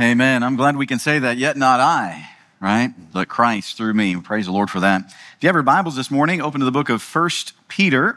Amen. I'm glad we can say that, yet not I, right? But Christ through me. Praise the Lord for that. If you have your Bibles this morning, open to the book of 1 Peter,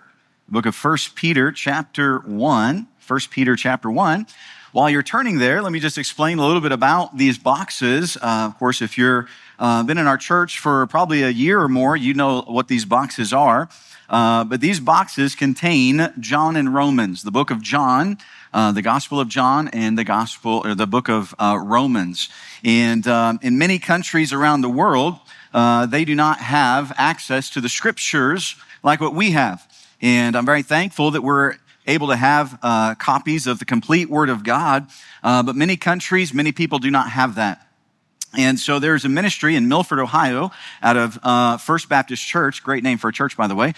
chapter 1. 1 Peter chapter 1. While you're turning there, let me just explain a little bit about these boxes. Of course, if you're been in our church for probably a year or more, you know what these boxes are. But these boxes contain John and Romans, the book of John, the Gospel of John, and the book of Romans. And in many countries around the world, they do not have access to the scriptures like what we have. And I'm very thankful that we're able to have copies of the complete Word of God. But many countries, many people do not have that. And so there's a ministry in Milford, Ohio, out of First Baptist Church, great name for a church, by the way,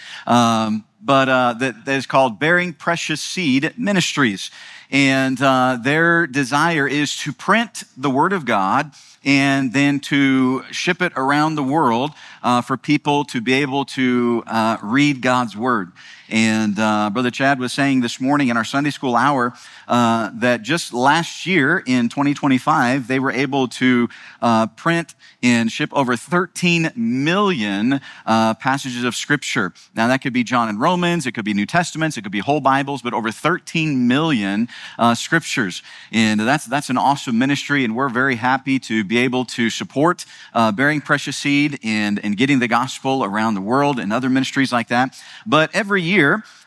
that is called Bearing Precious Seed Ministries. And their desire is to print the Word of God and then to ship it around the world for people to be able to read God's Word. And Brother Chad was saying this morning in our Sunday school hour that just last year in 2025, they were able to print and ship over 13 million passages of Scripture. Now, that could be John and Romans, it could be New Testaments, it could be whole Bibles, but over 13 million Scriptures. And that's an awesome ministry, and we're very happy to be able to support Bearing Precious Seed and getting the gospel around the world and other ministries like that. But every year,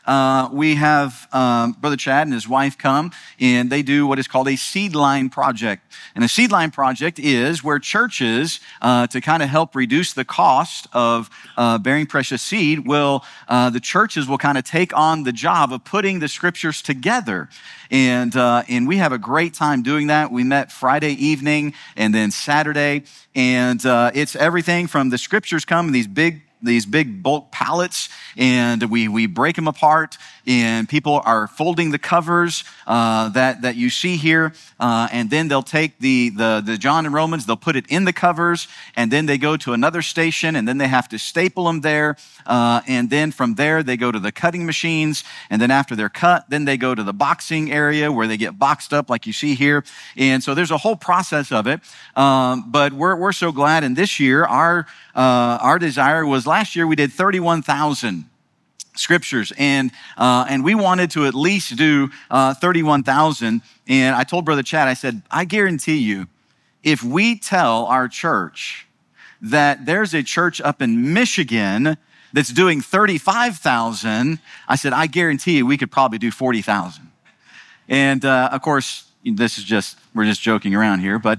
we have Brother Chad and his wife come, and they do what is called a seed line project. And a seed line project is where churches, to kind of help reduce the cost of bearing precious seed, the churches will kind of take on the job of putting the scriptures together. And we have a great time doing that. We met Friday evening and then Saturday, and it's everything from the scriptures come in these big bulk pallets, and we break them apart, and people are folding the covers that you see here, and then they'll take the John and Romans, they'll put it in the covers, and then they go to another station, and then they have to staple them there, and then from there they go to the cutting machines, and then after they're cut, then they go to the boxing area where they get boxed up like you see here. And so there's a whole process of it, but we're so glad. And this year our desire was, last year we did 31,000 scriptures, and we wanted to at least do 31,000. And I told Brother Chad, I said, I guarantee you, if we tell our church that there's a church up in Michigan that's doing 35,000, I said, I guarantee you we could probably do 40,000. And of course, we're just joking around here, but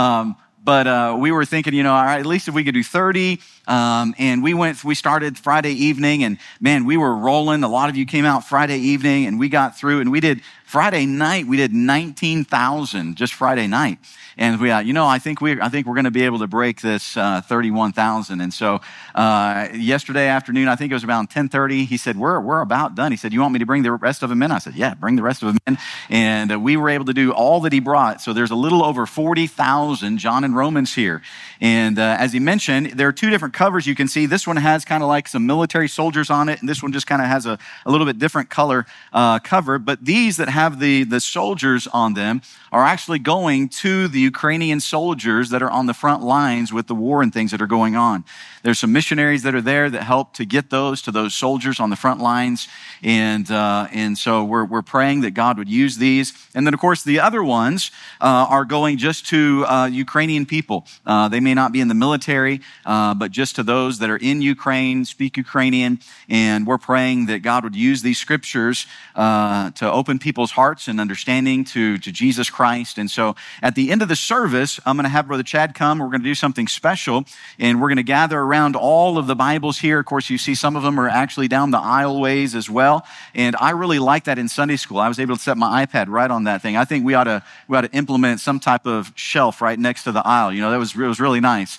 we were thinking, all right, at least if we could do 30, and we started Friday evening, and man, we were rolling. A lot of you came out Friday evening, and we got through, and we did Friday night, we did 19,000 just Friday night. And I think we're going to be able to break this 31,000. And so yesterday afternoon, I think it was around 10:30, he said, we're about done. He said, you want me to bring the rest of them in? I said, yeah, bring the rest of them in. And we were able to do all that he brought. So there's a little over 40,000 John and Romans here. And as he mentioned, there are two different covers you can see. This one has kind of like some military soldiers on it, and this one just kind of has a little bit different color cover. But these that have the soldiers on them are actually going to the Ukrainian soldiers that are on the front lines with the war and things that are going on. There's some missionaries that are there that help to get those to those soldiers on the front lines. And so we're praying that God would use these. And then, of course, the other ones are going just to Ukrainian people. They may not be in the military, but just to those that are in Ukraine, speak Ukrainian. And we're praying that God would use these scriptures to open people's hearts and understanding to Jesus Christ. And so at the end of the service, I'm going to have Brother Chad come. We're going to do something special, and we're going to gather around all of the Bibles here. Of course, you see some of them are actually down the aisleways as well. And I really like that in Sunday school. I was able to set my iPad right on that thing. I think we ought to implement some type of shelf right next to the aisle. It was really nice.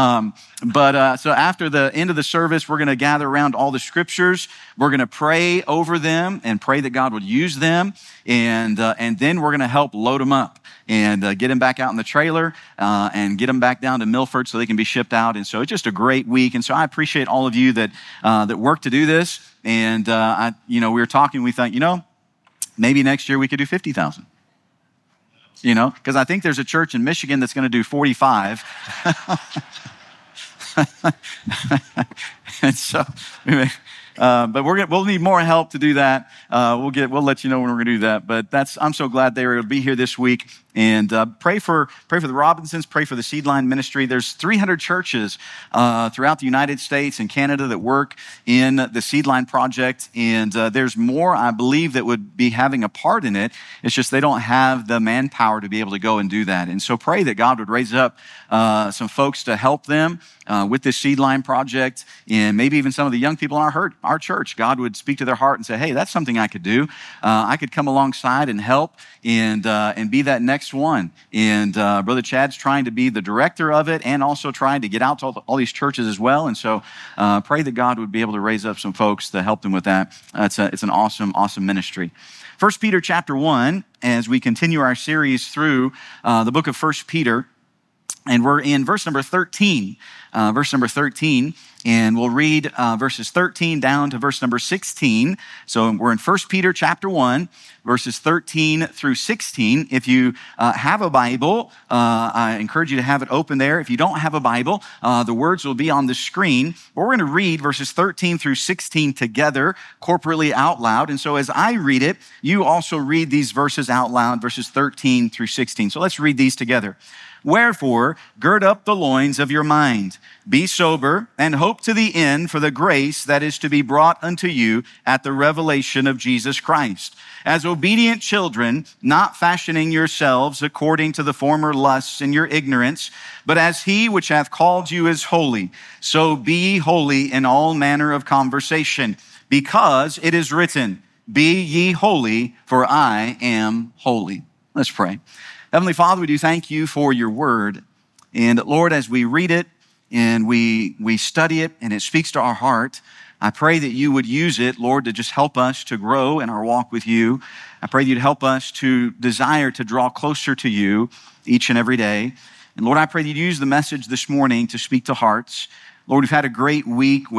So after the end of the service, we're going to gather around all the scriptures. We're going to pray over them and pray that God would use them. And then we're going to help load them up and get them back out in the trailer and get them back down to Milford so they can be shipped out. And so it's just a great week. And so I appreciate all of you that work to do this. And we were talking, we thought, maybe next year we could do 50,000. because I think there's a church in Michigan that's going to do 45. And so, but we'll need more help to do that. We'll let you know when we're going to do that. But I'm so glad they were able to be here this week. And pray for the Robinsons, pray for the Seedline Ministry. There's 300 churches throughout the United States and Canada that work in the Seedline Project. And there's more, I believe, that would be having a part in it. It's just they don't have the manpower to be able to go and do that. And so pray that God would raise up some folks to help them with this Seedline Project. And maybe even some of the young people in our church, God would speak to their heart and say, hey, that's something I could do. I could come alongside and help and be that next one. And Brother Chad's trying to be the director of it and also trying to get out to all these churches as well. And so pray that God would be able to raise up some folks to help them with that. It's an awesome, awesome ministry. 1 Peter chapter 1, as we continue our series through the book of 1 Peter, and we're in verse number 13. And we'll read verses 13 down to verse number 16. So we're in 1 Peter chapter 1, verses 13 through 16. If you have a Bible, I encourage you to have it open there. If you don't have a Bible, the words will be on the screen. But we're going to read verses 13 through 16 together, corporately out loud. And so as I read it, you also read these verses out loud, verses 13 through 16. So let's read these together. Wherefore, gird up the loins of your mind, be sober, and hope to the end for the grace that is to be brought unto you at the revelation of Jesus Christ. As obedient children, not fashioning yourselves according to the former lusts in your ignorance, but as he which hath called you is holy, so be holy in all manner of conversation, because it is written, be ye holy, for I am holy. Let's pray. Heavenly Father, we do thank you for your word. And Lord, as we read it and we study it and it speaks to our heart, I pray that you would use it, Lord, to just help us to grow in our walk with you. I pray that you'd help us to desire to draw closer to you each and every day. And Lord, I pray that you'd use the message this morning to speak to hearts. Lord, we've had a great weekend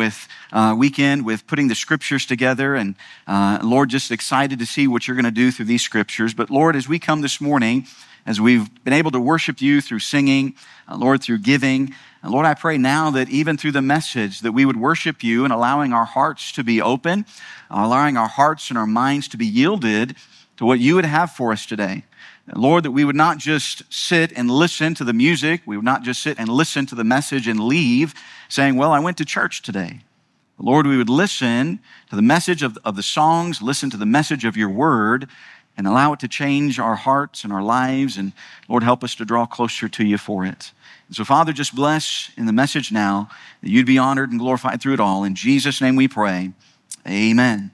with putting the scriptures together. And Lord, just excited to see what you're going to do through these scriptures. But Lord, as we come this morning, as we've been able to worship you through singing, Lord, through giving. And Lord, I pray now that even through the message that we would worship you and allowing our hearts to be open, allowing our hearts and our minds to be yielded to what you would have for us today. Lord, that we would not just sit and listen to the music. We would not just sit and listen to the message and leave saying, well, I went to church today. Lord, we would listen to the message of the songs, listen to the message of your word, and allow it to change our hearts and our lives. And Lord, help us to draw closer to you for it. And so Father, just bless in the message now that you'd be honored and glorified through it all. In Jesus' name we pray. Amen.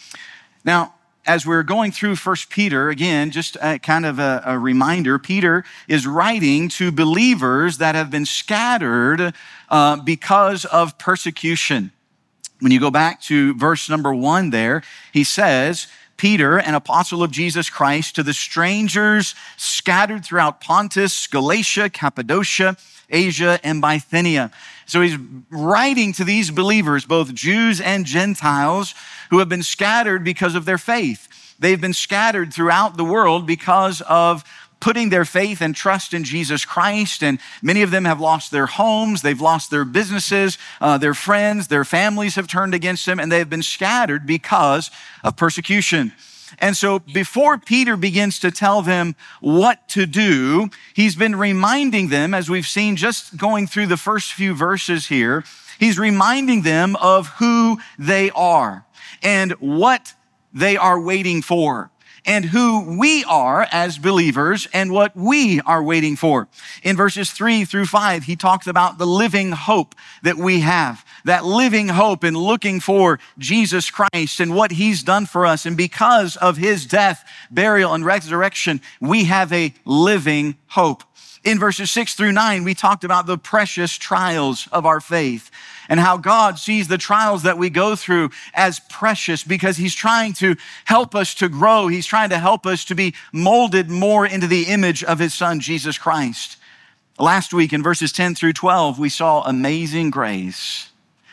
Now, as we're going through 1 Peter, again, just kind of a reminder, Peter is writing to believers that have been scattered because of persecution. When you go back to verse number 1 there, he says, Peter, an apostle of Jesus Christ, to the strangers scattered throughout Pontus, Galatia, Cappadocia, Asia, and Bithynia. So he's writing to these believers, both Jews and Gentiles, who have been scattered because of their faith. They've been scattered throughout the world because of putting their faith and trust in Jesus Christ. And many of them have lost their homes. They've lost their businesses, their friends, their families have turned against them, and they've been scattered because of persecution. And so before Peter begins to tell them what to do, he's been reminding them, as we've seen just going through the first few verses here, he's reminding them of who they are and what they are waiting for, and who we are as believers and what we are waiting for. In verses 3 through 5, he talks about the living hope that we have, that living hope in looking for Jesus Christ and what he's done for us. And because of his death, burial, and resurrection, we have a living hope. In verses 6 through 9, we talked about the precious trials of our faith and how God sees the trials that we go through as precious because he's trying to help us to grow. He's trying to help us to be molded more into the image of his son, Jesus Christ. Last week in verses 10 through 12, we saw amazing grace.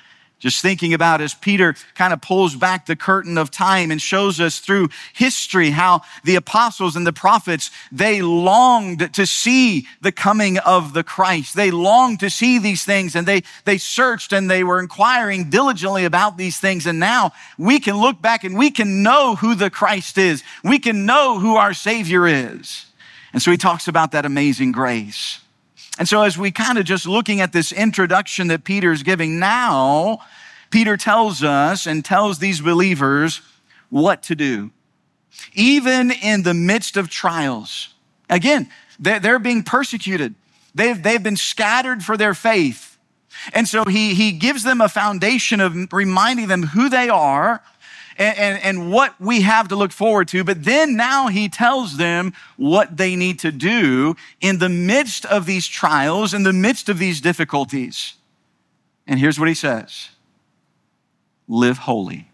Just thinking about as Peter kind of pulls back the curtain of time and shows us through history how the apostles and the prophets, they longed to see the coming of the Christ. They longed to see these things, and they searched and they were inquiring diligently about these things. And now we can look back and we can know who the Christ is. We can know who our Savior is. And so he talks about that amazing grace. And so as we kind of just looking at this introduction that Peter's giving now, Peter tells us and tells these believers what to do. Even in the midst of trials. Again, they're being persecuted. They've been scattered for their faith. And so he gives them a foundation of reminding them who they are and what we have to look forward to. But then now he tells them what they need to do in the midst of these trials, in the midst of these difficulties. And here's what he says. Live holy.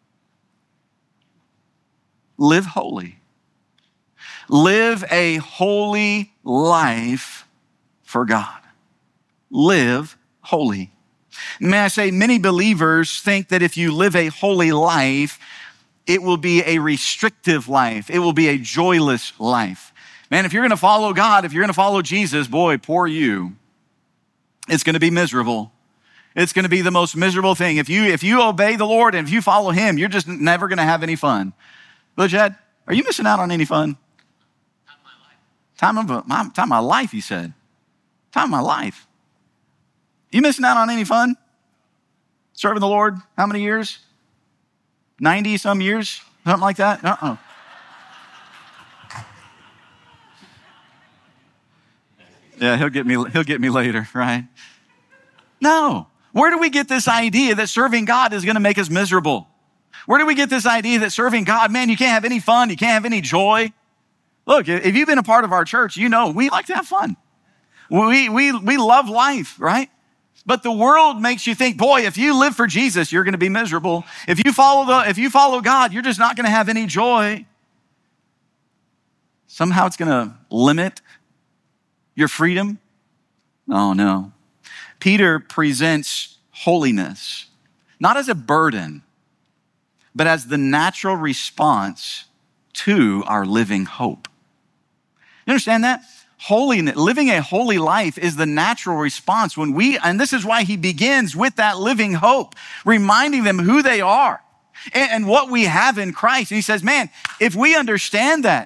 Live holy. Live a holy life for God. Live holy. May I say, many believers think that if you live a holy life, it will be a restrictive life. It will be a joyless life. Man, if you're going to follow God, if you're going to follow Jesus, boy, poor you. It's going to be miserable. It's going to be the most miserable thing. If you obey the Lord and if you follow him, you're just never going to have any fun. Brother Chad, are you missing out on any fun? Time of my life, he said. Time of my life. You missing out on any fun? Serving the Lord, how many years? 90 some years? Something like that? Yeah, he'll get me later, right? No. Where do we get this idea that serving God is going to make us miserable? Where do we get this idea that serving God, man, you can't have any fun, you can't have any joy? Look, if you've been a part of our church, you know we like to have fun. We love life, right? But the world makes you think, boy, if you live for Jesus, you're going to be miserable. If you follow God, you're just not going to have any joy. Somehow it's going to limit your freedom. Oh, no. Peter presents holiness, not as a burden, but as the natural response to our living hope. You understand that? Holiness, living a holy life is the natural response and this is why he begins with that living hope, reminding them who they are and what we have in Christ. And he says, man, if we understand that,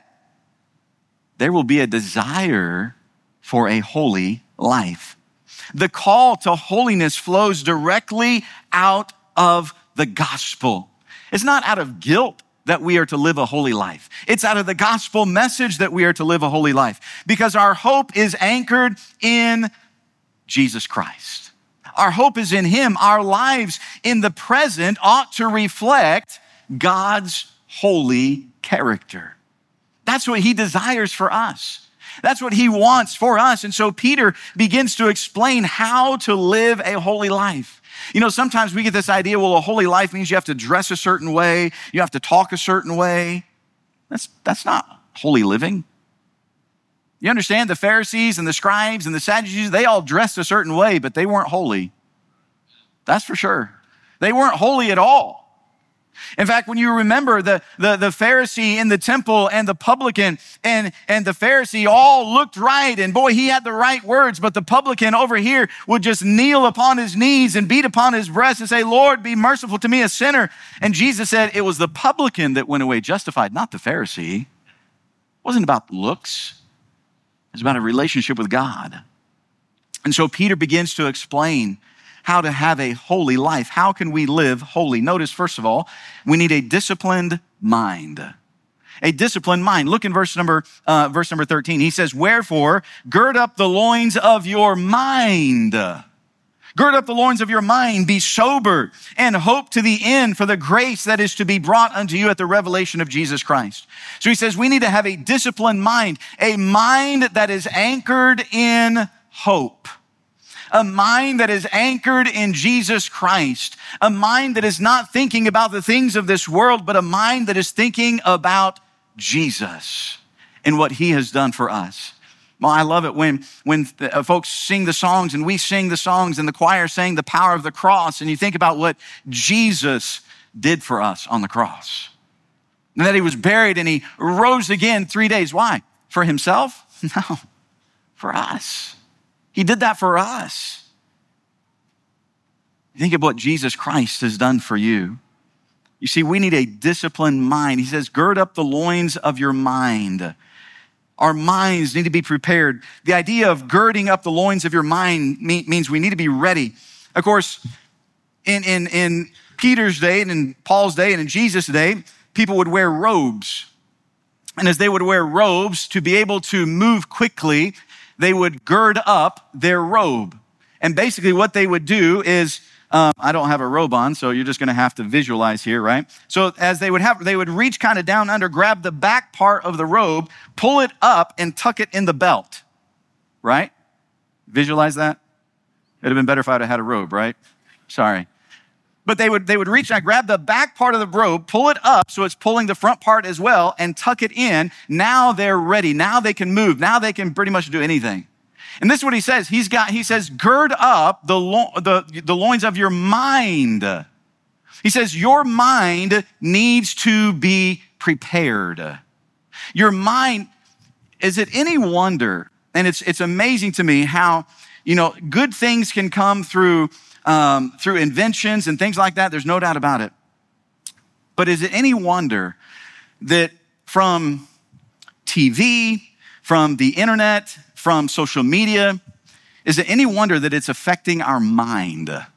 there will be a desire for a holy life. The call to holiness flows directly out of the gospel. It's not out of guilt that we are to live a holy life. It's out of the gospel message that we are to live a holy life because our hope is anchored in Jesus Christ. Our hope is in him. Our lives in the present ought to reflect God's holy character. That's what he desires for us. That's what he wants for us. And so Peter begins to explain how to live a holy life. You know, sometimes we get this idea, well, a holy life means you have to dress a certain way, you have to talk a certain way. That's not holy living. You understand, the Pharisees and the scribes and the Sadducees, they all dressed a certain way, but they weren't holy. That's for sure. They weren't holy at all. In fact, when you remember the Pharisee in the temple and the publican and the Pharisee all looked right, and boy, he had the right words, but the publican over here would just kneel upon his knees and beat upon his breast and say, Lord, be merciful to me, a sinner. And Jesus said it was the publican that went away justified, not the Pharisee. It wasn't about looks. It was about a relationship with God. And so Peter begins to explain how to have a holy life. How can we live holy? Notice, first of all, we need a disciplined mind. A disciplined mind. Look in verse number 13. He says, wherefore, gird up the loins of your mind. Gird up the loins of your mind, be sober, and hope to the end for the grace that is to be brought unto you at the revelation of Jesus Christ. So he says we need to have a disciplined mind, a mind that is anchored in hope. A mind that is anchored in Jesus Christ. A mind that is not thinking about the things of this world, but a mind that is thinking about Jesus and what he has done for us. Well, I love it when folks sing the songs and we sing the songs and the choir sang the power of the cross, and you think about what Jesus did for us on the cross. And that he was buried and he rose again 3 days. Why? For himself? No, for us. He did that for us. Think of what Jesus Christ has done for you. You see, we need a disciplined mind. He says, gird up the loins of your mind. Our minds need to be prepared. The idea of girding up the loins of your mind means we need to be ready. Of course, in Peter's day and in Paul's day and in Jesus' day, people would wear robes. And as they would wear robes, to be able to move quickly, they would gird up their robe. And basically what they would do is, I don't have a robe on, so you're just going to have to visualize here, right? So as they would reach kind of down under, grab the back part of the robe, pull it up and tuck it in the belt, right? Visualize that? It'd have been better if I'd have had a robe, right? Sorry. But they would reach out, grab the back part of the robe, pull it up so it's pulling the front part as well, and tuck it in. Now they're ready. Now they can move. Now they can pretty much do anything. And this is what he says. He says, gird up the loins of your mind. He says, your mind needs to be prepared. Your mind, is it any wonder? And it's amazing to me how, good things can come through inventions and things like that. There's no doubt about it. But is it any wonder that from TV, from the internet, from social media, is it any wonder that it's affecting our mind? I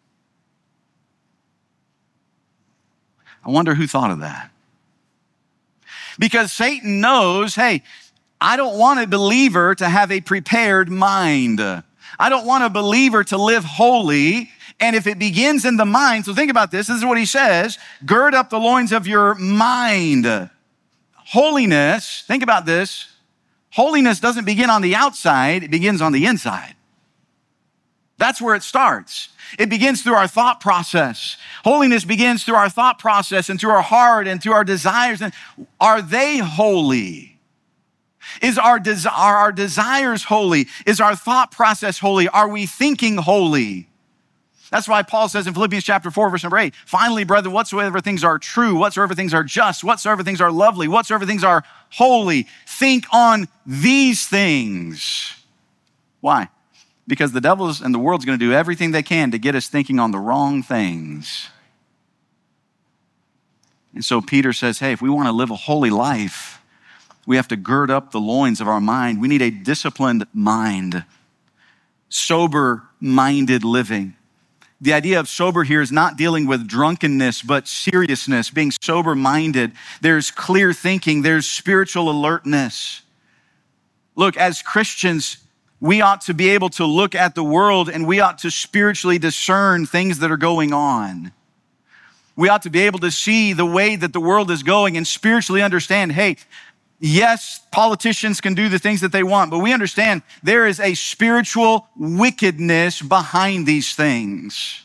wonder who thought of that. Because Satan knows, hey, I don't want a believer to have a prepared mind. I don't want a believer to live holy. And if it begins in the mind, so think about this. This is what he says. Gird up the loins of your mind. Holiness, think about this. Holiness doesn't begin on the outside. It begins on the inside. That's where it starts. It begins through our thought process. Holiness begins through our thought process and through our heart and through our desires. And are they holy? Are our desires holy? Is our thought process holy? Are we thinking holy? That's why Paul says in Philippians chapter 4, verse number 8, finally, brethren, whatsoever things are true, whatsoever things are just, whatsoever things are lovely, whatsoever things are holy, think on these things. Why? Because the devil and the world's going to do everything they can to get us thinking on the wrong things. And so Peter says, hey, if we want to live a holy life, we have to gird up the loins of our mind. We need a disciplined mind, sober-minded living. The idea of sober here is not dealing with drunkenness, but seriousness, being sober-minded. There's clear thinking. There's spiritual alertness. Look, as Christians, we ought to be able to look at the world and we ought to spiritually discern things that are going on. We ought to be able to see the way that the world is going and spiritually understand, hey, yes, politicians can do the things that they want, but we understand there is a spiritual wickedness behind these things.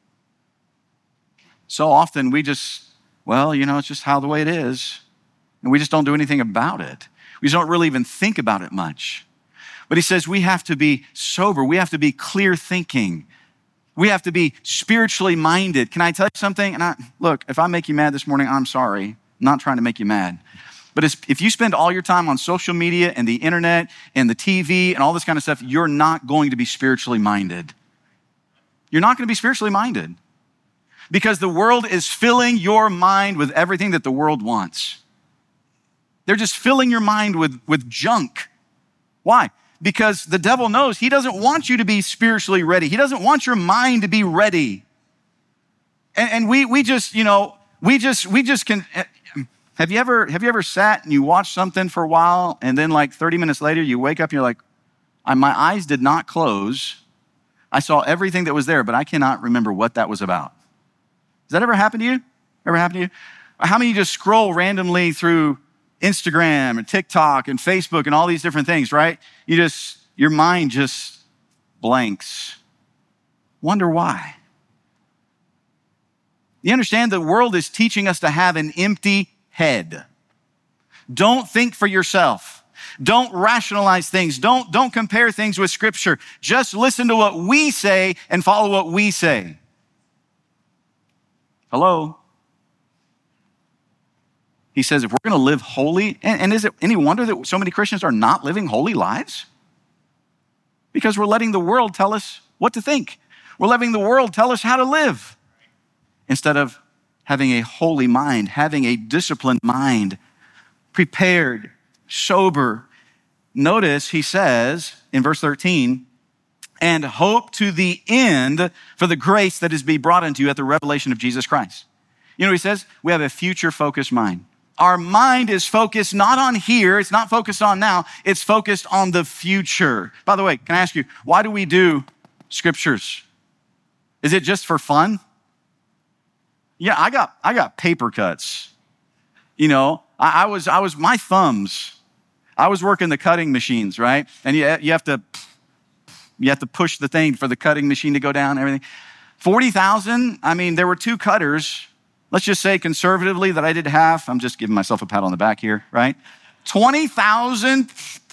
So often we just, it's just how the way it is. And we just don't do anything about it. We just don't really even think about it much. But he says we have to be sober. We have to be clear thinking. We have to be spiritually minded. Can I tell you something? And look, if I make you mad this morning, I'm sorry. I'm not trying to make you mad. But if you spend all your time on social media and the internet and the TV and all this kind of stuff, you're not going to be spiritually minded. You're not going to be spiritually minded because the world is filling your mind with everything that the world wants. They're just filling your mind with junk. Why? Because the devil knows he doesn't want you to be spiritually ready. He doesn't want your mind to be ready. And we just can. Have you ever sat and you watched something for a while and then like 30 minutes later you wake up and you're like, my eyes did not close. I saw everything that was there, but I cannot remember what that was about. Does that ever happen to you? Ever happen to you? How many of you just scroll randomly through Instagram and TikTok and Facebook and all these different things, right? Your mind just blanks. Wonder why. You understand the world is teaching us to have an empty head. Don't think for yourself. Don't rationalize things. Don't compare things with Scripture. Just listen to what we say and follow what we say. Hello? He says if we're going to live holy, and is it any wonder that so many Christians are not living holy lives? Because we're letting the world tell us what to think. We're letting the world tell us how to live instead of having a holy mind, having a disciplined mind, prepared, sober. Notice he says in verse 13, and hope to the end for the grace that is be brought unto you at the revelation of Jesus Christ. You know what he says? We have a future-focused mind. Our mind is focused not on here. It's not focused on now. It's focused on the future. By the way, can I ask you, why do we do scriptures? Is it just for fun? Yeah, I got paper cuts. You know, I was my thumbs. I was working the cutting machines, right? And you have to push the thing for the cutting machine to go down and everything. 40,000, I mean, there were 2 cutters. Let's just say conservatively that I did half. I'm just giving myself a pat on the back here, right? 20,000.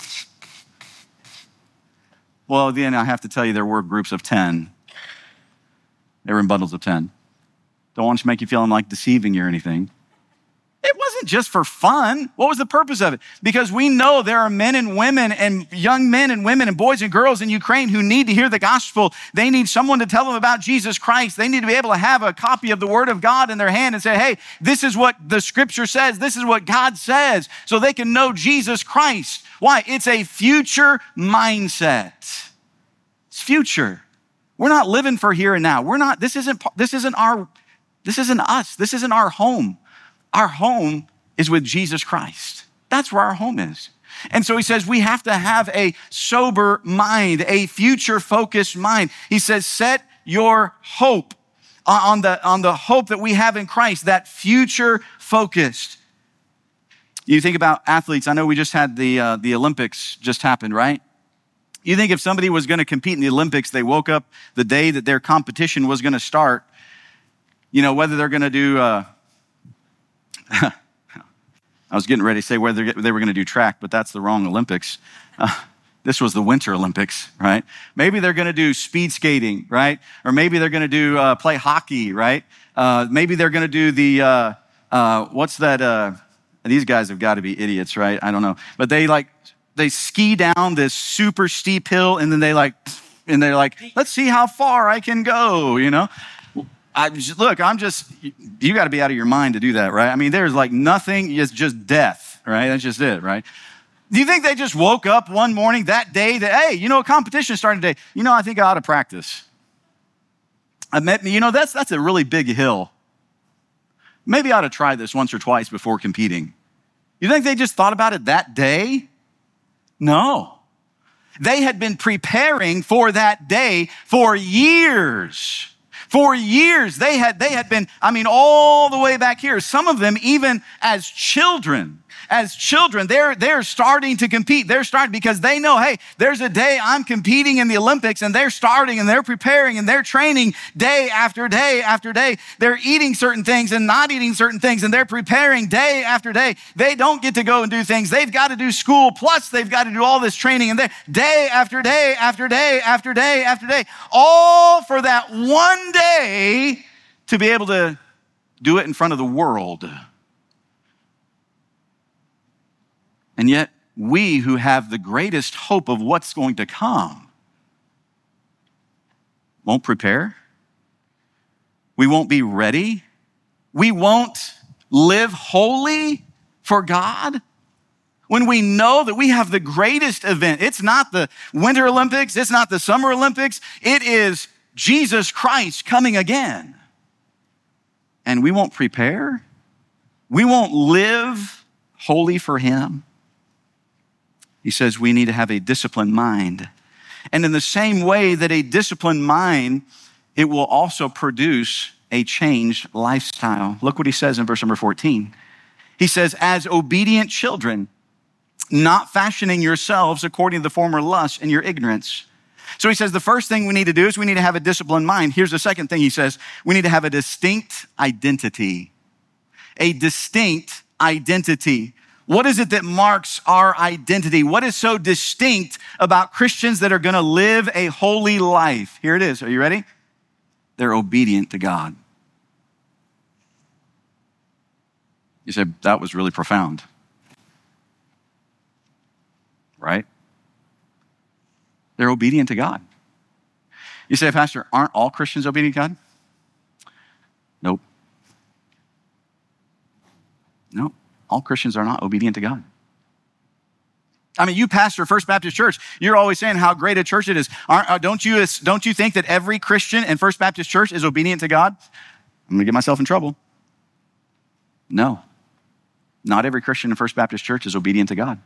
Well, then I have to tell you there were groups of 10. They were in bundles of 10. Don't want to make you feel I'm like deceiving you or anything. It wasn't just for fun. What was the purpose of it? Because we know there are men and women and young men and women and boys and girls in Ukraine who need to hear the gospel. They need someone to tell them about Jesus Christ. They need to be able to have a copy of the Word of God in their hand and say, hey, this is what the Scripture says. This is what God says, so they can know Jesus Christ. Why? It's a future mindset. It's future. We're not living for here and now. This isn't us. This isn't our home. Our home is with Jesus Christ. That's where our home is. And so he says we have to have a sober mind, a future-focused mind. He says, set your hope on the hope that we have in Christ, that future-focused. You think about athletes. I know we just had the Olympics just happened, right? You think if somebody was going to compete in the Olympics, they woke up the day that their competition was going to start, you know, whether they're going to do I was getting ready to say whether they were going to do track, but that's the wrong Olympics. This was the Winter Olympics, right? Maybe they're going to do speed skating, right? Or maybe they're going to do play hockey, right? Maybe they're going to do the what's that? These guys have got to be idiots, right? I don't know, but they ski down this super steep hill, and then they're like, let's see how far I can go, you know. You got to be out of your mind to do that, right? I mean, there's like nothing, it's just death, right? That's just it, right? Do you think they just woke up one morning that day that, hey, you know, a competition starting today. You know, I think I ought to practice. That's a really big hill. Maybe I ought to try this once or twice before competing. You think they just thought about it that day? No. They had been preparing for that day for years. For years, they had been, all the way back here. Some of them, even as children, they're starting to compete. They're starting because they know, hey, there's a day I'm competing in the Olympics, and they're starting and they're preparing and they're training day after day after day. They're eating certain things and not eating certain things, and they're preparing day after day. They don't get to go and do things. They've got to do school, plus they've got to do all this training, and they're day after day after day after day after day, all for that one day to be able to do it in front of the world. And yet, we who have the greatest hope of what's going to come won't prepare. We won't be ready. We won't live holy for God. When we know that we have the greatest event, it's not the Winter Olympics, it's not the Summer Olympics, it is Jesus Christ coming again. And we won't prepare. We won't live holy for him. He says we need to have a disciplined mind. And in the same way that a disciplined mind, it will also produce a changed lifestyle. Look what he says in verse number 14. He says, as obedient children, not fashioning yourselves according to the former lusts in your ignorance. So he says the first thing we need to do is we need to have a disciplined mind. Here's the second thing he says. We need to have a distinct identity. A distinct identity. What is it that marks our identity? What is so distinct about Christians that are going to live a holy life? Here it is. Are you ready? They're obedient to God. You say, that was really profound. Right? They're obedient to God. You say, Pastor, aren't all Christians obedient to God? Nope. No, all Christians are not obedient to God. I mean, you pastor First Baptist Church, you're always saying how great a church it is. Don't you think that every Christian in First Baptist Church is obedient to God? I'm going to get myself in trouble. No, not every Christian in First Baptist Church is obedient to God.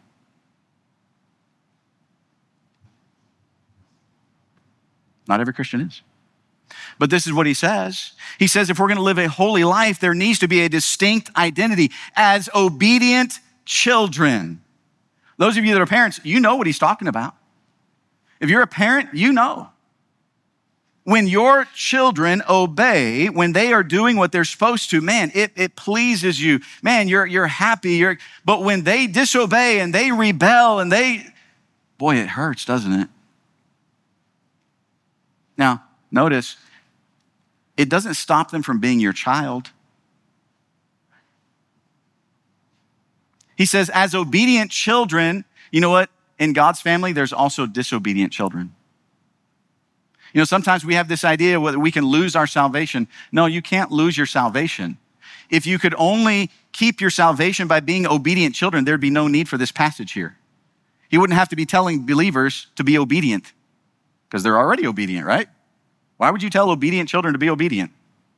Not every Christian is. But this is what he says. He says if we're going to live a holy life, there needs to be a distinct identity as obedient children. Those of you that are parents, you know what he's talking about. If you're a parent, you know. When your children obey, when they are doing what they're supposed to, man, it pleases you. Man, you're happy. But when they disobey and they rebel and boy, it hurts, doesn't it? Now, notice, it doesn't stop them from being your child. He says, as obedient children, you know what? In God's family, there's also disobedient children. You know, sometimes we have this idea whether we can lose our salvation. No, you can't lose your salvation. If you could only keep your salvation by being obedient children, there'd be no need for this passage here. He wouldn't have to be telling believers to be obedient because they're already obedient, right? Why would you tell obedient children to be obedient?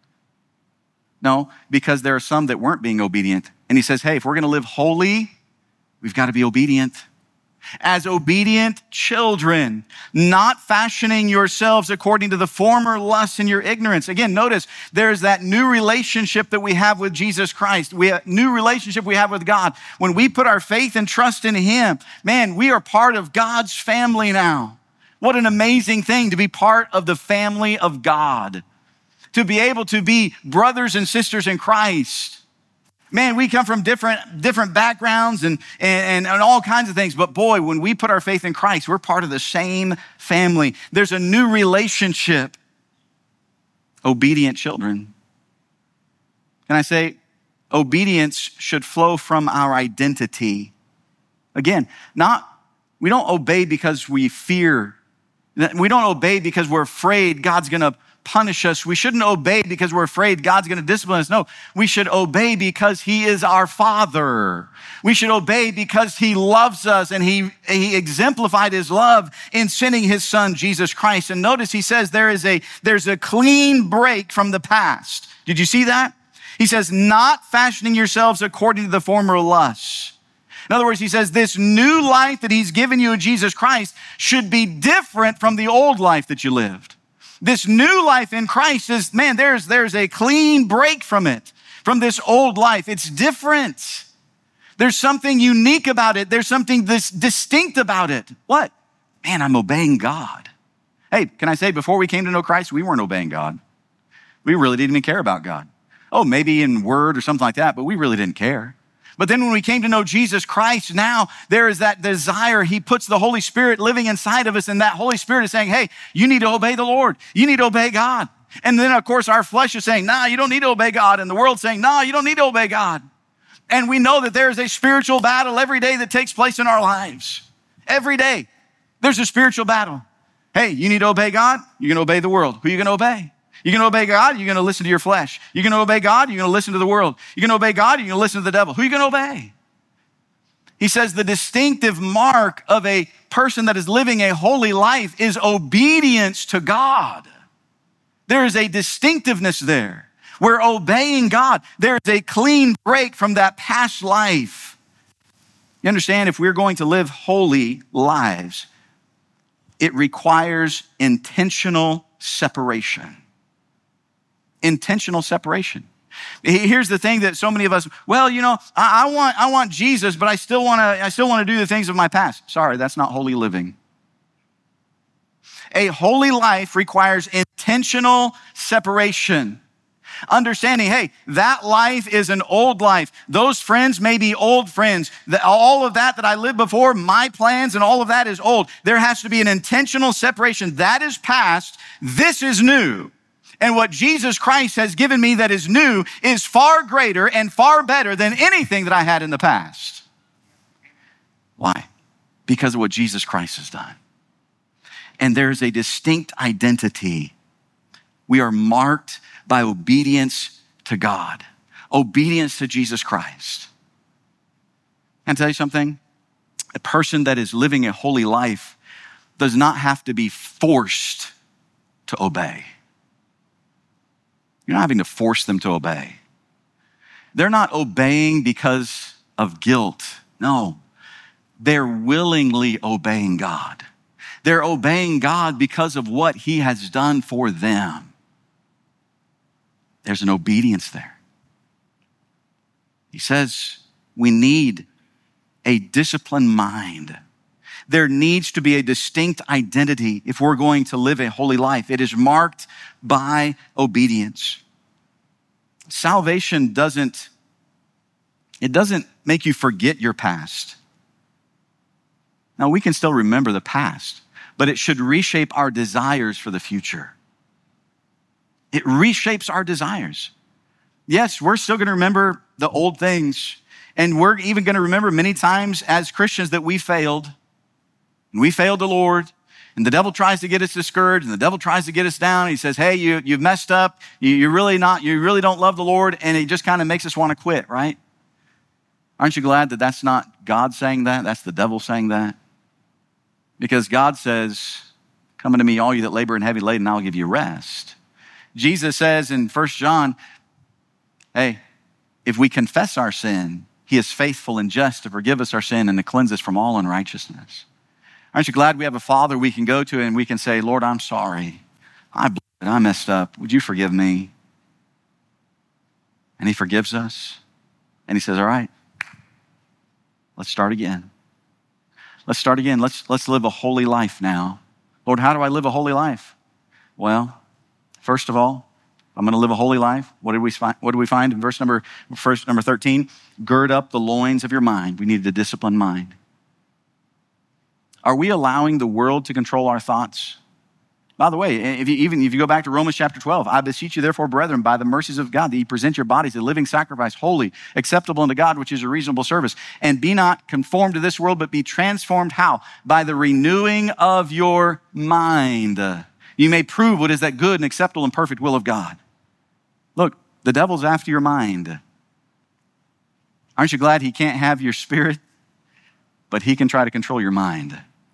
No, because there are some that weren't being obedient. And he says, hey, if we're going to live holy, we've got to be obedient. As obedient children, not fashioning yourselves according to the former lusts in your ignorance. Again, notice there's that new relationship that we have with Jesus Christ. New relationship we have with God. When we put our faith and trust in him, man, we are part of God's family now. What an amazing thing to be part of the family of God. To be able to be brothers and sisters in Christ. Man, we come from different backgrounds and all kinds of things. But boy, when we put our faith in Christ, we're part of the same family. There's a new relationship. Obedient children. Can I say, obedience should flow from our identity. Again, we don't obey because we fear. We don't obey because we're afraid God's going to punish us. We shouldn't obey because we're afraid God's going to discipline us. No, we should obey because he is our Father. We should obey because he loves us and he exemplified his love in sending his son, Jesus Christ. And notice he says there's a clean break from the past. Did you see that? He says, not fashioning yourselves according to the former lusts. In other words, he says this new life that he's given you in Jesus Christ should be different from the old life that you lived. This new life in Christ is, man, there's a clean break from it, from this old life. It's different. There's something unique about it. There's something distinct about it. What? Man, I'm obeying God. Hey, can I say, before we came to know Christ, we weren't obeying God. We really didn't even care about God. Oh, maybe in word or something like that, but we really didn't care. But then when we came to know Jesus Christ, now there is that desire. He puts the Holy Spirit living inside of us, and that Holy Spirit is saying, hey, you need to obey the Lord. You need to obey God. And then, of course, our flesh is saying, nah, you don't need to obey God. And the world's saying, nah, you don't need to obey God. And we know that there is a spiritual battle every day that takes place in our lives. Every day, there's a spiritual battle. Hey, you need to obey God. You're going to obey the world. Who are you going to obey? You're going to obey God, you're going to listen to your flesh. You're going to obey God, you're going to listen to the world. You're going to obey God, you're going to listen to the devil. Who are you going to obey? He says the distinctive mark of a person that is living a holy life is obedience to God. There is a distinctiveness there. We're obeying God. There is a clean break from that past life. You understand, if we're going to live holy lives, it requires intentional separation. Intentional separation. Here's the thing that so many of us, well, you know, I want Jesus, but I still want to do the things of my past. Sorry, that's not holy living. A holy life requires intentional separation. Understanding, hey, that life is an old life. Those friends may be old friends. All of that I lived before, my plans and all of that is old. There has to be an intentional separation. That is past. This is new. And what Jesus Christ has given me that is new is far greater and far better than anything that I had in the past. Why? Because of what Jesus Christ has done. And there's a distinct identity. We are marked by obedience to God, obedience to Jesus Christ. Can I tell you something? A person that is living a holy life does not have to be forced to obey. You're not having to force them to obey. They're not obeying because of guilt. No, they're willingly obeying God. They're obeying God because of what he has done for them. There's an obedience there. He says we need a disciplined mind. There needs to be a distinct identity if we're going to live a holy life. It is marked by obedience. Salvation doesn't make you forget your past. Now, we can still remember the past, but it should reshape our desires for the future. It reshapes our desires. Yes, we're still going to remember the old things, and we're even going to remember many times as Christians that we failed. And we failed the Lord, and the devil tries to get us discouraged, and the devil tries to get us down. He says, hey, you've messed up. You really don't love the Lord, and he just kind of makes us want to quit, right? Aren't you glad that that's not God saying that? That's the devil saying that. Because God says, come unto me, all you that labor and heavy laden, and I'll give you rest. Jesus says in 1 John, hey, if we confess our sin, he is faithful and just to forgive us our sin and to cleanse us from all unrighteousness. Aren't you glad we have a Father we can go to and we can say, Lord, I'm sorry. I messed up. Would you forgive me? And he forgives us. And he says, all right, let's start again. Let's start again. Let's live a holy life now. Lord, how do I live a holy life? Well, first of all, I'm going to live a holy life. What do we find in verse number 13? Gird up the loins of your mind. We need a disciplined mind. Are we allowing the world to control our thoughts? By the way, if you go back to Romans chapter 12, I beseech you therefore, brethren, by the mercies of God, that you present your bodies a living sacrifice, holy, acceptable unto God, which is a reasonable service. And be not conformed to this world, but be transformed how? By the renewing of your mind. You may prove what is that good and acceptable and perfect will of God. Look, the devil's after your mind. Aren't you glad he can't have your spirit, but he can try to control your mind?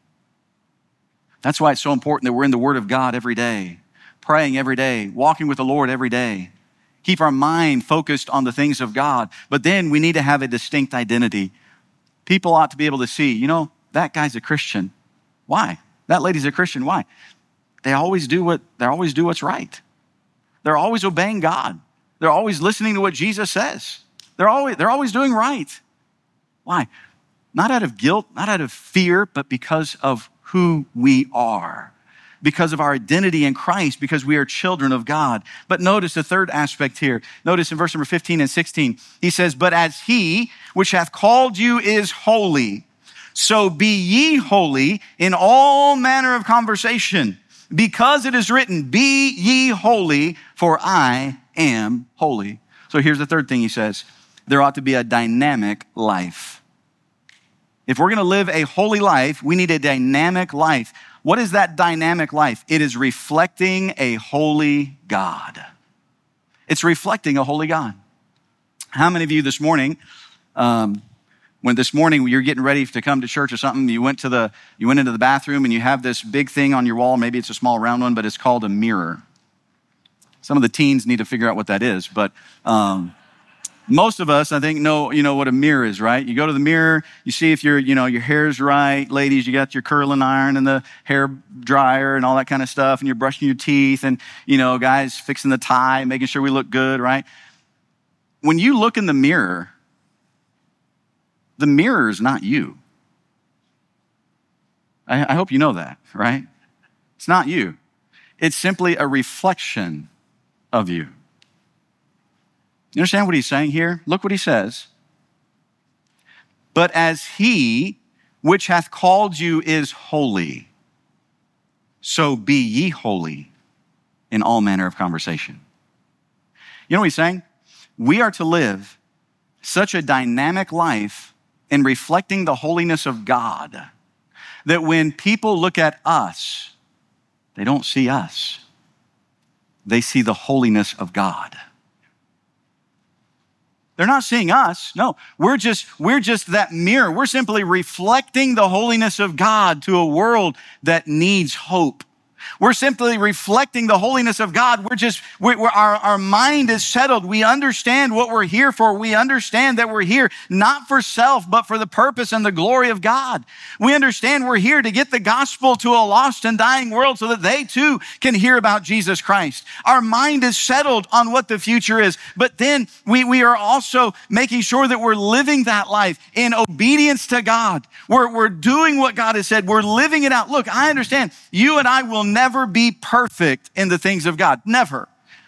That's why it's so important that we're in the Word of God every day, praying every day, walking with the Lord every day. Keep our mind focused on the things of God. But then we need to have a distinct identity. People ought to be able to see, that guy's a Christian. Why? That lady's a Christian. Why? They always do what's right. They're always obeying God. They're always listening to what Jesus says. They're always doing right. Why? Not out of guilt, not out of fear, but because of who we are, because of our identity in Christ, because we are children of God. But notice the third aspect here. Notice in verse number 15 and 16, he says, but as he which hath called you is holy, so be ye holy in all manner of conversation, because it is written, be ye holy, for I am holy. So here's the third thing he says. There ought to be a dynamic life. If we're going to live a holy life, we need a dynamic life. What is that dynamic life? It is reflecting a holy God. It's reflecting a holy God. How many of you this morning, when this morning you're getting ready to come to church or something, you went into the bathroom and you have this big thing on your wall, maybe it's a small round one, but it's called a mirror. Some of the teens need to figure out what that is, but most of us, I think, know what a mirror is, right? You go to the mirror, you see if your hair's right. Ladies, you got your curling iron and the hair dryer and all that kind of stuff, and you're brushing your teeth, and, guys fixing the tie, making sure we look good, right? When you look in the mirror is not you. I hope you know that, right? It's not you. It's simply a reflection of you. You understand what he's saying here? Look what he says. But as he which hath called you is holy, so be ye holy in all manner of conversation. You know what he's saying? We are to live such a dynamic life in reflecting the holiness of God that when people look at us, they don't see us. They see the holiness of God. They're not seeing us. No, we're just that mirror. We're simply reflecting the holiness of God to a world that needs hope. We're simply reflecting the holiness of God. Our mind is settled. We understand what we're here for. We understand that we're here not for self, but for the purpose and the glory of God. We understand we're here to get the gospel to a lost and dying world so that they too can hear about Jesus Christ. Our mind is settled on what the future is, but then we are also making sure that we're living that life in obedience to God. We're doing what God has said. We're living it out. Look, I understand you and I will never be perfect in the things of God. Never.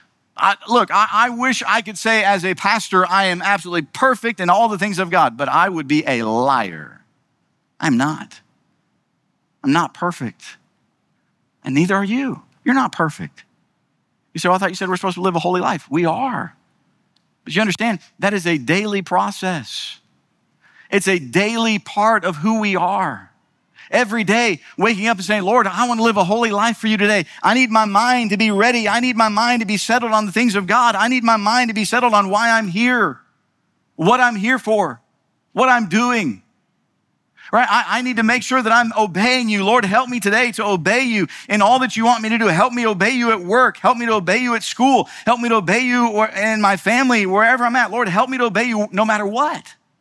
I wish I could say as a pastor, I am absolutely perfect in all the things of God, but I would be a liar. I'm not. I'm not perfect. And neither are you. You're not perfect. You say, well, I thought you said we're supposed to live a holy life. We are. But you understand, that is a daily process. It's a daily part of who we are. Every day, waking up and saying, Lord, I want to live a holy life for you today. I need my mind to be ready. I need my mind to be settled on the things of God. I need my mind to be settled on why I'm here, what I'm here for, what I'm doing. Right? I need to make sure that I'm obeying you. Lord, help me today to obey you in all that you want me to do. Help me obey you at work. Help me to obey you at school. Help me to obey you in my family, wherever I'm at. Lord, help me to obey you no matter what.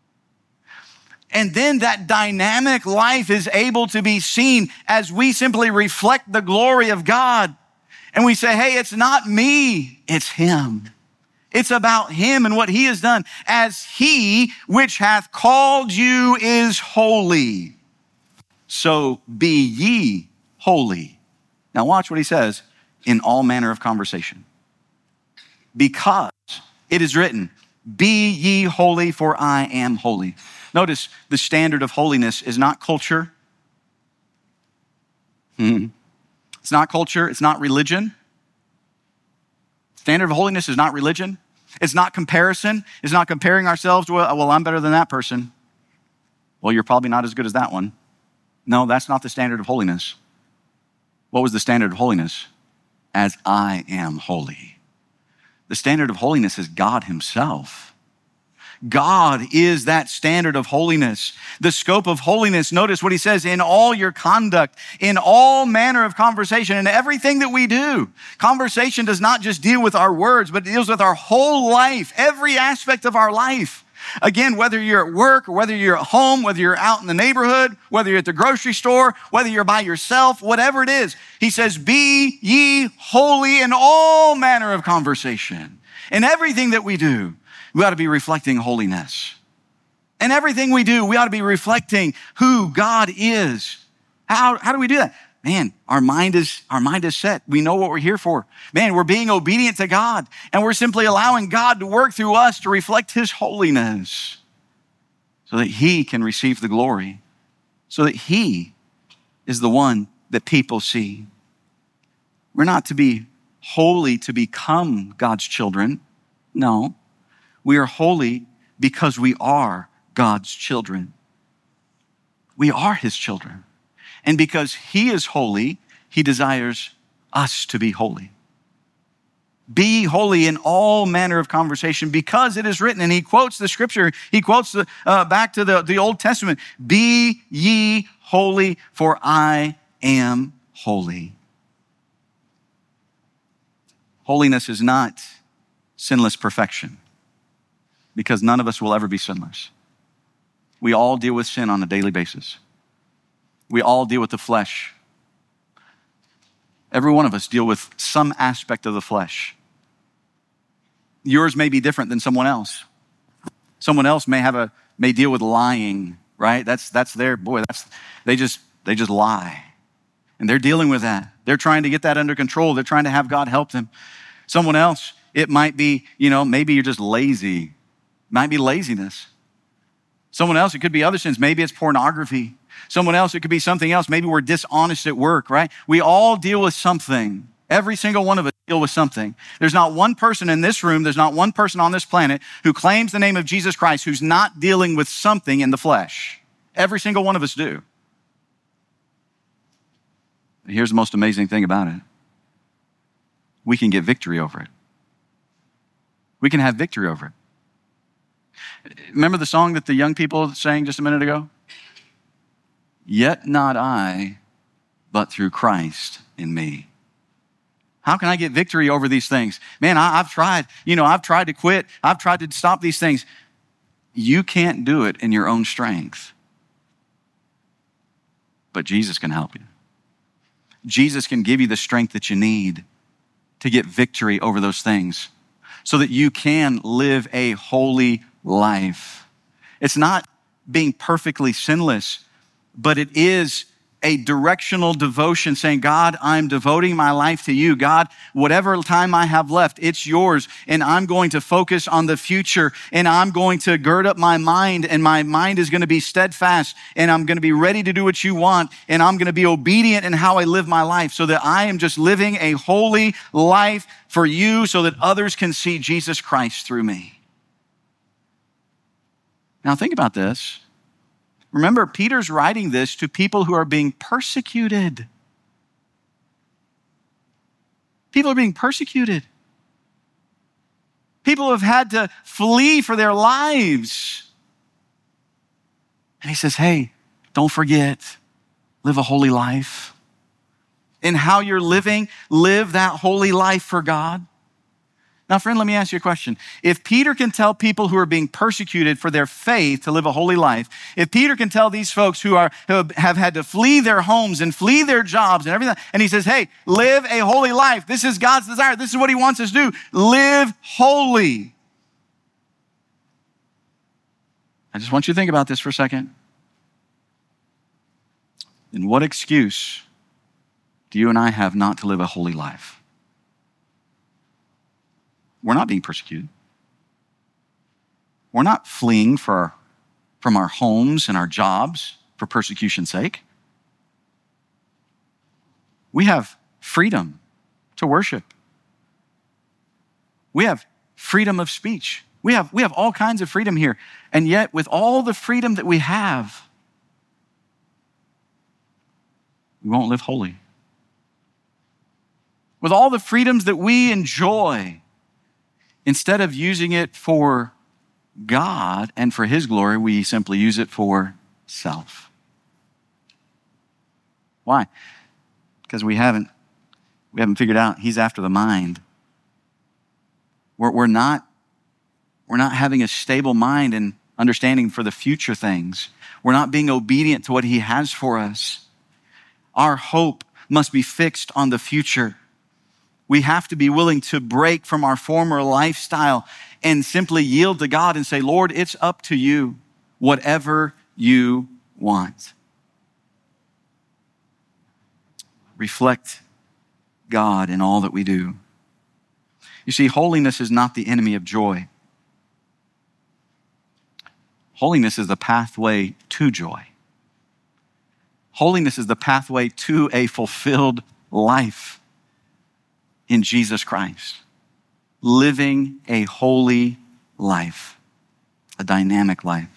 And then that dynamic life is able to be seen as we simply reflect the glory of God. And we say, hey, it's not me, it's him. It's about him and what he has done. As he which hath called you is holy, so be ye holy. Now watch what he says, in all manner of conversation. Because it is written, be ye holy, for I am holy. Notice the standard of holiness is not culture. It's not culture. It's not religion. Standard of holiness is not religion. It's not comparison. It's not comparing ourselves to, well, I'm better than that person. Well, you're probably not as good as that one. No, that's not the standard of holiness. What was the standard of holiness? As I am holy. The standard of holiness is God himself. God is that standard of holiness. The scope of holiness, notice what he says, in all your conduct, in all manner of conversation, in everything that we do. Conversation does not just deal with our words, but it deals with our whole life, every aspect of our life. Again, whether you're at work or whether you're at home, whether you're out in the neighborhood, whether you're at the grocery store, whether you're by yourself, whatever it is, he says, be ye holy in all manner of conversation. In everything that we do, we ought to be reflecting holiness. In everything we do, we ought to be reflecting who God is. How do we do that? Man, our mind is set. We know what we're here for. Man, we're being obedient to God, and we're simply allowing God to work through us to reflect his holiness so that he can receive the glory, so that he is the one that people see. We're not to be holy to become God's children. No. We are holy because we are God's children. We are his children. And because he is holy, he desires us to be holy. Be holy in all manner of conversation, because it is written, and he quotes the scripture, he quotes back to the Old Testament, be ye holy, for I am holy. Holiness is not sinless perfection, because none of us will ever be sinless. We all deal with sin on a daily basis. We all deal with the flesh. Every one of us deal with some aspect of the flesh. Yours may be different than someone else. Someone else may deal with lying, right? That's they just lie. And they're dealing with that. They're trying to get that under control. They're trying to have God help them. Someone else, It might be, maybe you're just lazy. It might be laziness. Someone else, it could be other sins. Maybe it's pornography. Someone else, it could be something else. Maybe we're dishonest at work, right? We all deal with something. Every single one of us deal with something. There's not one person in this room, there's not one person on this planet who claims the name of Jesus Christ who's not dealing with something in the flesh. Every single one of us do. Here's the most amazing thing about it. We can get victory over it. We can have victory over it. Remember the song that the young people sang just a minute ago? Yet not I, but through Christ in me. How can I get victory over these things? Man, I've tried. I've tried to quit. I've tried to stop these things. You can't do it in your own strength. But Jesus can help you. Jesus can give you the strength that you need to get victory over those things so that you can live a holy life. It's not being perfectly sinless, but it is a directional devotion saying, God, I'm devoting my life to you. God, whatever time I have left, it's yours. And I'm going to focus on the future, and I'm going to gird up my mind, and my mind is going to be steadfast, and I'm going to be ready to do what you want, and I'm going to be obedient in how I live my life so that I am just living a holy life for you so that others can see Jesus Christ through me. Now think about this. Remember, Peter's writing this to people who are being persecuted. People are being persecuted. People have had to flee for their lives. And he says, hey, don't forget, live a holy life. In how you're living, live that holy life for God. Now, friend, let me ask you a question. If Peter can tell people who are being persecuted for their faith to live a holy life, if Peter can tell these folks who have had to flee their homes and flee their jobs and everything, and he says, hey, live a holy life. This is God's desire. This is what he wants us to do. Live holy. I just want you to think about this for a second. And what excuse do you and I have not to live a holy life? We're not being persecuted. We're not fleeing from our homes and our jobs for persecution's sake. We have freedom to worship. We have freedom of speech. We have all kinds of freedom here. And yet, with all the freedom that we have, we won't live holy. With all the freedoms that we enjoy, instead of using it for God and for his glory, we simply use it for self. Why? Because we haven't figured out he's after the mind. We're not having a stable mind and understanding for the future things. We're not being obedient to what he has for us. Our hope must be fixed on the future. We have to be willing to break from our former lifestyle and simply yield to God and say, Lord, it's up to you, whatever you want. Reflect God in all that we do. You see, holiness is not the enemy of joy. Holiness is the pathway to joy. Holiness is the pathway to a fulfilled life in Jesus Christ. Living a holy life, a dynamic life.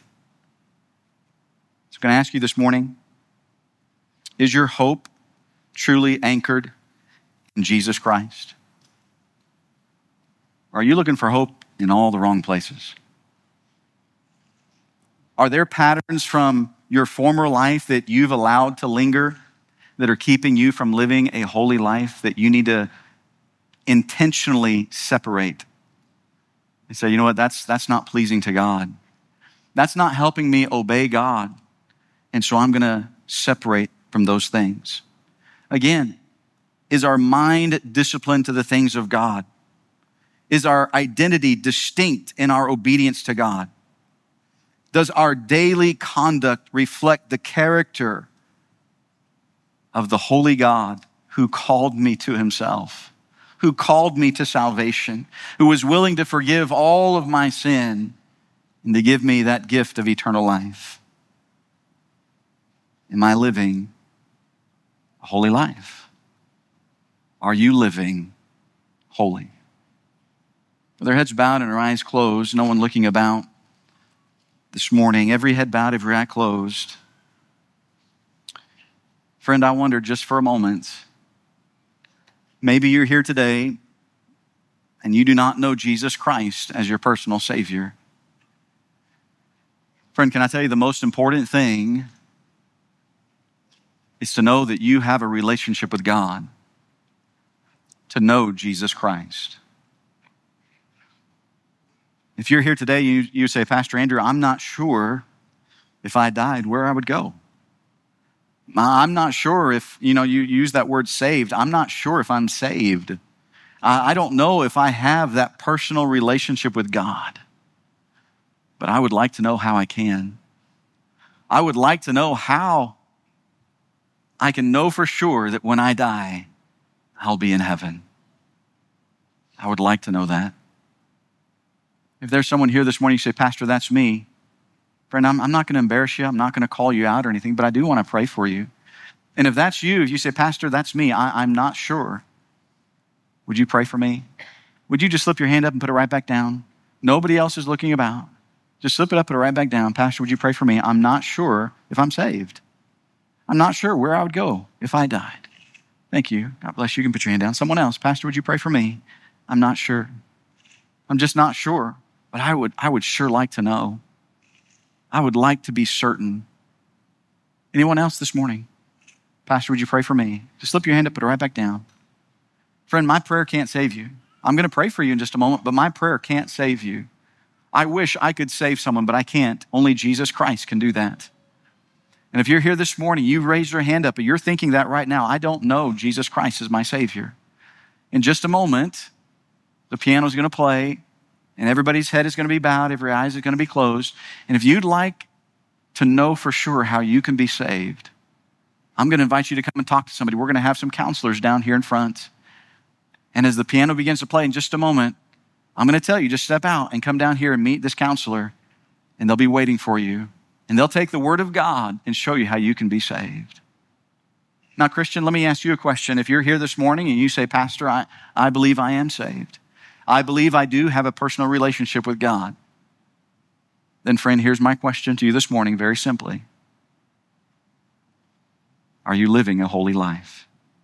So I'm going to ask you this morning, is your hope truly anchored in Jesus Christ? Or are you looking for hope in all the wrong places? Are there patterns from your former life that you've allowed to linger that are keeping you from living a holy life that you need to intentionally separate? You say, you know what, that's not pleasing to God. That's not helping me obey God. And so I'm going to separate from those things. Again, is our mind disciplined to the things of God? Is our identity distinct in our obedience to God? Does our daily conduct reflect the character of the holy God who called me to himself? who called me to salvation, who was willing to forgive all of my sin and to give me that gift of eternal life. Am I living a holy life? Are you living holy? With their heads bowed and their eyes closed, no one looking about this morning, every head bowed, every eye closed. Friend, I wonder just for a moment, maybe you're here today and you do not know Jesus Christ as your personal Savior. Friend, can I tell you the most important thing is to know that you have a relationship with God, to know Jesus Christ. If you're here today, you say, Pastor Andrew, I'm not sure if I died where I would go. I'm not sure if, you use that word saved. I'm not sure if I'm saved. I don't know if I have that personal relationship with God. But I would like to know how I can. I would like to know how I can know for sure that when I die, I'll be in heaven. I would like to know that. If there's someone here this morning, you say, Pastor, that's me. Friend, I'm not going to embarrass you. I'm not going to call you out or anything, but I do want to pray for you. And if that's you, if you say, Pastor, that's me, I'm not sure. Would you pray for me? Would you just slip your hand up and put it right back down? Nobody else is looking about. Just slip it up, put it right back down. Pastor, would you pray for me? I'm not sure if I'm saved. I'm not sure where I would go if I died. Thank you. God bless you. You can put your hand down. Someone else. Pastor, would you pray for me? I'm not sure. I'm just not sure. But I would sure like to know. I would like to be certain. Anyone else this morning? Pastor, would you pray for me? Just slip your hand up, put it right back down. Friend, my prayer can't save you. I'm going to pray for you in just a moment, but my prayer can't save you. I wish I could save someone, but I can't. Only Jesus Christ can do that. And if you're here this morning, you've raised your hand up, and you're thinking that right now, I don't know Jesus Christ as my Savior. In just a moment, the piano's going to play, and everybody's head is going to be bowed, every eye is going to be closed. And if you'd like to know for sure how you can be saved, I'm going to invite you to come and talk to somebody. We're going to have some counselors down here in front. And as the piano begins to play in just a moment, I'm going to tell you, just step out and come down here and meet this counselor, and they'll be waiting for you. And they'll take the word of God and show you how you can be saved. Now, Christian, let me ask you a question. If you're here this morning and you say, Pastor, I believe I am saved. I believe I do have a personal relationship with God. Then, friend, here's my question to you this morning, very simply. Are you living a holy life?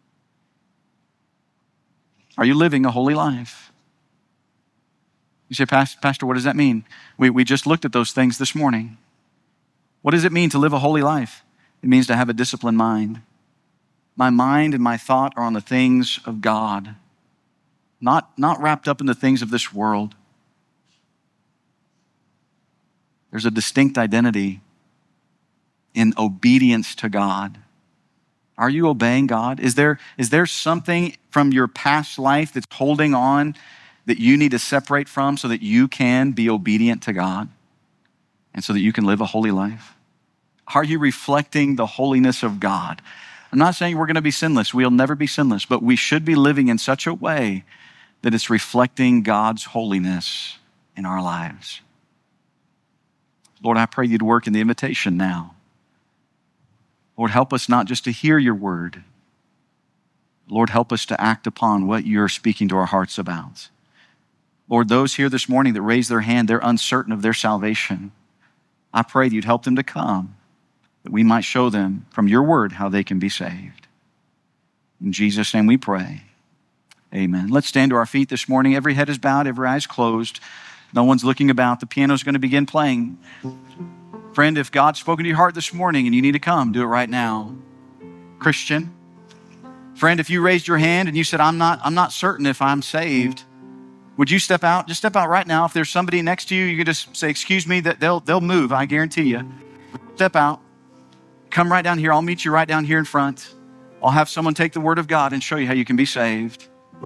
Are you living a holy life? You say, Pastor, what does that mean? We just looked at those things this morning. What does it mean to live a holy life? It means to have a disciplined mind. My mind and my thought are on the things of God, not wrapped up in the things of this world. There's a distinct identity in obedience to God. Are you obeying God? Is there something from your past life that's holding on that you need to separate from so that you can be obedient to God and so that you can live a holy life? Are you reflecting the holiness of God? I'm not saying we're going to be sinless. We'll never be sinless, but we should be living in such a way that it's reflecting God's holiness in our lives. Lord, I pray you'd work in the invitation now. Lord, help us not just to hear your word. Lord, help us to act upon what you're speaking to our hearts about. Lord, those here this morning that raise their hand, they're uncertain of their salvation. I pray that you'd help them to come, that we might show them from your word how they can be saved. In Jesus' name we pray. Amen. Let's stand to our feet this morning. Every head is bowed, every eye is closed. No one's looking about. The piano's going to begin playing. Friend, if God's spoken to your heart this morning and you need to come, do it right now. Christian, friend, if you raised your hand and you said, I'm not certain if I'm saved, would you step out? Just step out right now. If there's somebody next to you, you could just say, excuse me, that they'll move, I guarantee you. Step out. Come right down here. I'll meet you right down here in front. I'll have someone take the word of God and show you how you can be saved.